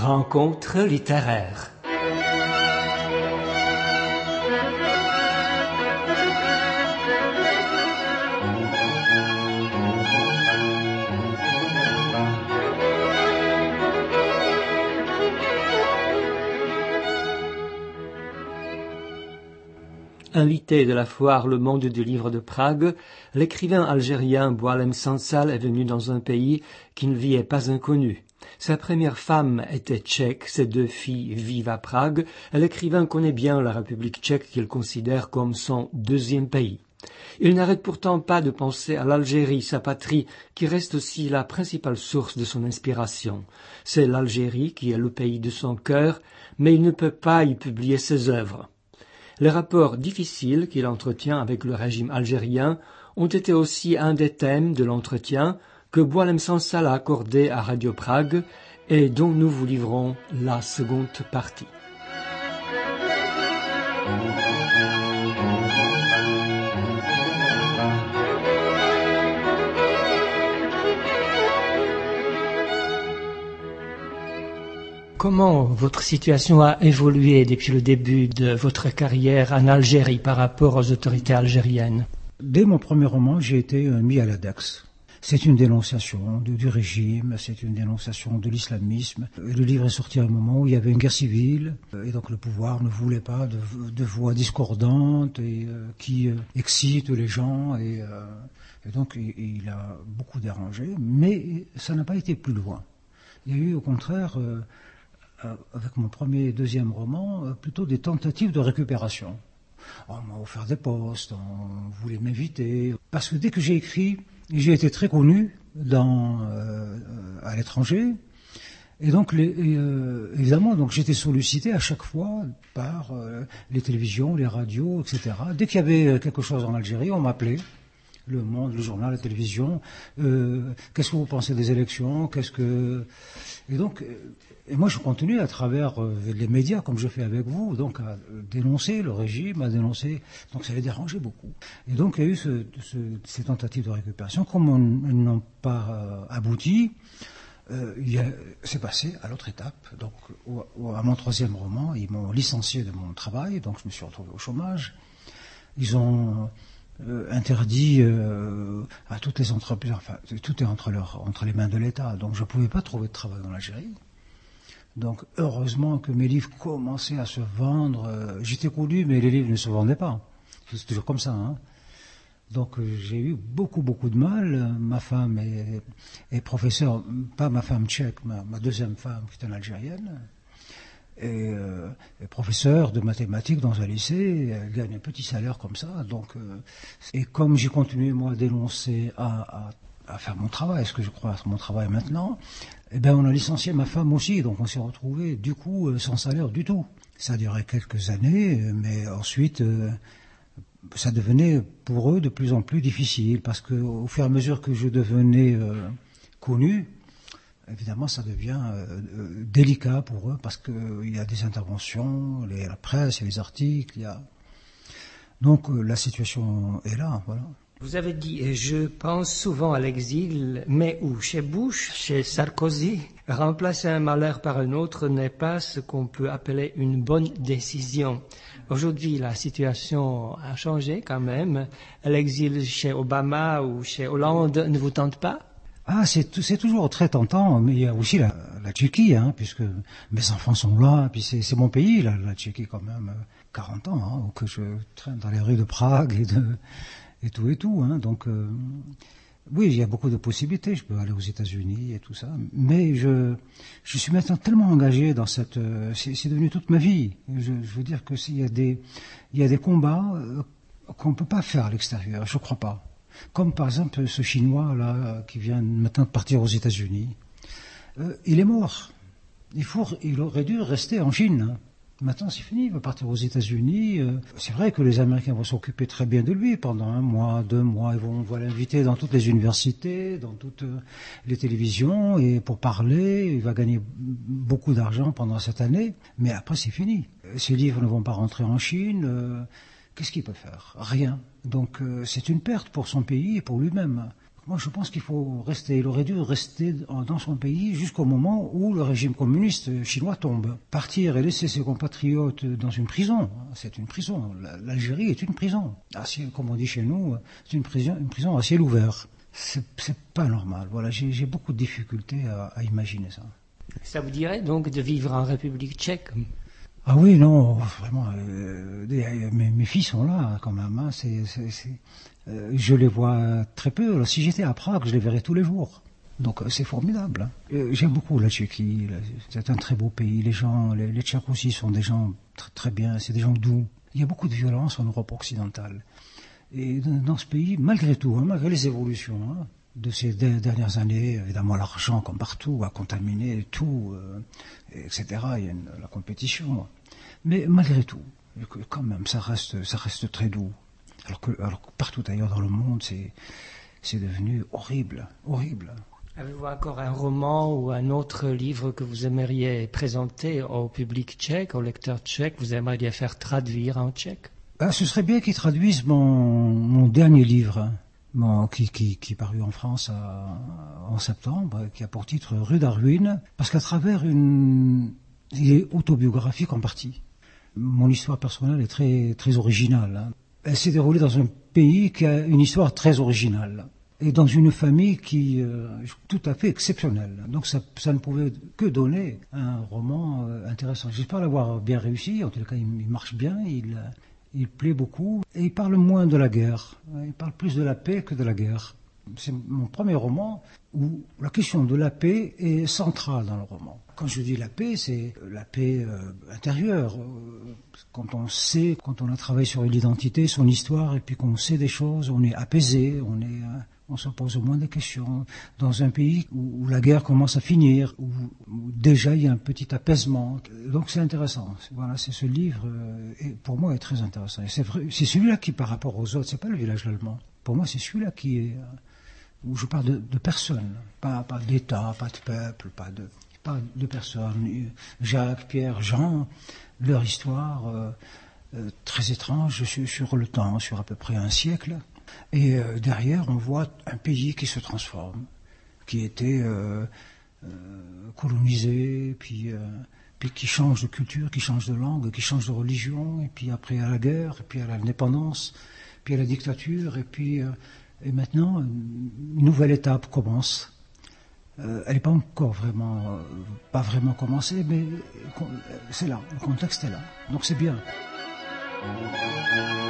Rencontre littéraire. Invité de la foire Le Monde du Livre de Prague, l'écrivain algérien Boualem Sansal est venu dans un pays qui ne lui est pas inconnu. Sa première femme était tchèque, ses deux filles vivent à Prague, et l'écrivain connaît bien la République tchèque qu'il considère comme son deuxième pays. Il n'arrête pourtant pas de penser à l'Algérie, sa patrie, qui reste aussi la principale source de son inspiration. C'est l'Algérie qui est le pays de son cœur, mais il ne peut pas y publier ses œuvres. Les rapports difficiles qu'il entretient avec le régime algérien ont été aussi un des thèmes de l'entretien que Boualem Sansal a accordé à Radio Prague et dont nous vous livrons la seconde partie. Comment votre situation a évolué depuis le début de votre carrière en Algérie par rapport aux autorités algériennes? Dès mon premier roman, j'ai été mis à l'index. C'est une dénonciation du régime, c'est une dénonciation de l'islamisme. Le livre est sorti à un moment où il y avait une guerre civile, et donc le pouvoir ne voulait pas de voix discordantes et qui excitent les gens, et donc il a beaucoup dérangé, mais ça n'a pas été plus loin. Il y a eu au contraire, avec mon premier et deuxième roman, plutôt des tentatives de récupération. On m'a offert des postes, on voulait m'inviter, parce que dès que j'ai écrit, j'ai été très connu à l'étranger, et donc évidemment, donc j'étais sollicité à chaque fois par les télévisions, les radios, etc. Dès qu'il y avait quelque chose en Algérie, on m'appelait. Le Monde, le journal, la télévision. Qu'est-ce que vous pensez des élections? Et moi je continue à travers les médias, comme je fais avec vous, donc à dénoncer le régime, à dénoncer. Donc ça les dérangeait beaucoup. Et donc il y a eu ces tentatives de récupération. Comme elles n'ont pas abouti, c'est passé à l'autre étape. Donc à mon troisième roman, ils m'ont licencié de mon travail, donc je me suis retrouvé au chômage. Ils ont interdit à toutes les entreprises, enfin tout est entre les mains de l'État, donc je ne pouvais pas trouver de travail en Algérie. Donc heureusement que mes livres commençaient à se vendre. J'étais connu, mais les livres ne se vendaient pas. C'est toujours comme ça, hein. Donc j'ai eu beaucoup de mal. Ma femme est professeure, pas ma femme tchèque, ma deuxième femme qui est une Algérienne, et professeur de mathématiques dans un lycée. Elle gagne un petit salaire comme ça. Donc et comme j'ai continué moi à dénoncer, à faire mon travail, ce que je crois être mon travail maintenant, eh ben on a licencié ma femme aussi, donc on s'est retrouvé du coup sans salaire du tout. Ça a duré quelques années, mais ensuite ça devenait pour eux de plus en plus difficile, parce que au fur et à mesure que je devenais connu, évidemment ça devient délicat pour eux, parce qu'il y a des interventions, la presse, il y a les articles, donc la situation est là, voilà. Vous avez dit, je pense souvent à l'exil, mais où? Chez Bush, chez Sarkozy? Remplacer un malheur par un autre n'est pas ce qu'on peut appeler une bonne décision. Aujourd'hui, la situation a changé quand même. L'exil chez Obama ou chez Hollande ne vous tente pas? Ah, c'est toujours très tentant, mais il y a aussi la Tchéquie, hein, puisque mes enfants sont là, puis c'est mon pays, la Tchéquie quand même, 40 ans, hein, que je traîne dans les rues de Prague et tout, hein. Donc oui, il y a beaucoup de possibilités. Je peux aller aux États-Unis et tout ça, mais je suis maintenant tellement engagé dans c'est devenu toute ma vie. Je veux dire que il y a des combats qu'on peut pas faire à l'extérieur. Je crois pas. Comme par exemple ce Chinois là qui vient maintenant de partir aux États-Unis. Il est mort. Il aurait dû rester en Chine, hein. Maintenant, c'est fini, il va partir aux États-Unis. C'est vrai que les Américains vont s'occuper très bien de lui pendant 1 mois, 2 mois. Ils vont l'inviter dans toutes les universités, dans toutes les télévisions, et pour parler, il va gagner beaucoup d'argent pendant cette année. Mais après, c'est fini. Ses livres ne vont pas rentrer en Chine. Qu'est-ce qu'il peut faire? Rien. Donc, c'est une perte pour son pays et pour lui-même. Moi, je pense qu'il faut rester. Il aurait dû rester dans son pays jusqu'au moment où le régime communiste chinois tombe. Partir et laisser ses compatriotes dans une prison, c'est une prison. L'Algérie est une prison. Comme on dit chez nous, c'est une prison à ciel ouvert. C'est pas normal. Voilà, j'ai beaucoup de difficultés à imaginer ça. Ça vous dirait donc de vivre en République tchèque? Ah oui, non, vraiment. Mes filles sont là quand même. Hein, je les vois très peu. Alors, si j'étais à Prague, je les verrais tous les jours. Donc c'est formidable. Hein. J'aime beaucoup la Tchéquie. C'est un très beau pays. Les gens, les Tchèques aussi sont des gens très bien. C'est des gens doux. Il y a beaucoup de violence en Europe occidentale. Et dans ce pays, malgré tout, hein, malgré les évolutions de ces dernières années, évidemment l'argent comme partout a contaminé tout, etc. Il y a la compétition. Mais malgré tout, quand même, ça reste très doux. Alors que partout ailleurs dans le monde, c'est devenu horrible. Avez-vous encore un roman ou un autre livre que vous aimeriez présenter au public tchèque, aux lecteurs tchèques, vous aimeriez faire traduire en tchèque? Ce serait bien qu'ils traduisent mon dernier livre, qui est paru en France en septembre, qui a pour titre Rue d'Arruine, parce qu'à travers il est autobiographique en partie. Mon histoire personnelle est très, très originale. Hein. Elle s'est déroulée dans un pays qui a une histoire très originale. Et dans une famille qui est tout à fait exceptionnelle. Donc ça ne pouvait que donner un roman intéressant. J'espère l'avoir bien réussi. En tout cas, il marche bien. Il plaît beaucoup. Et il parle moins de la guerre. Il parle plus de la paix que de la guerre. C'est mon premier roman où la question de la paix est centrale dans le roman. Quand je dis la paix, c'est la paix intérieure. Quand on a travaillé sur l'identité, son histoire, et puis qu'on sait des choses, on est apaisé, on se pose au moins des questions. Dans un pays où la guerre commence à finir, où déjà il y a un petit apaisement. Donc c'est intéressant. Voilà, c'est ce livre, et pour moi, est très intéressant. Et c'est celui-là qui, par rapport aux autres, c'est pas Le village allemand. Pour moi, c'est celui-là qui est où je parle de personnes, pas d'État, pas de peuple, pas de personnes. Jacques, Pierre, Jean, leur histoire très étrange sur le temps, sur à peu près un siècle. Et derrière, on voit un pays qui se transforme, qui était colonisé, puis qui change de culture, qui change de langue, qui change de religion, et puis après à la guerre, et puis à l'indépendance, puis à la dictature, et maintenant, une nouvelle étape commence. Elle n'est pas encore pas vraiment commencée, mais c'est là, le contexte est là. Donc c'est bien.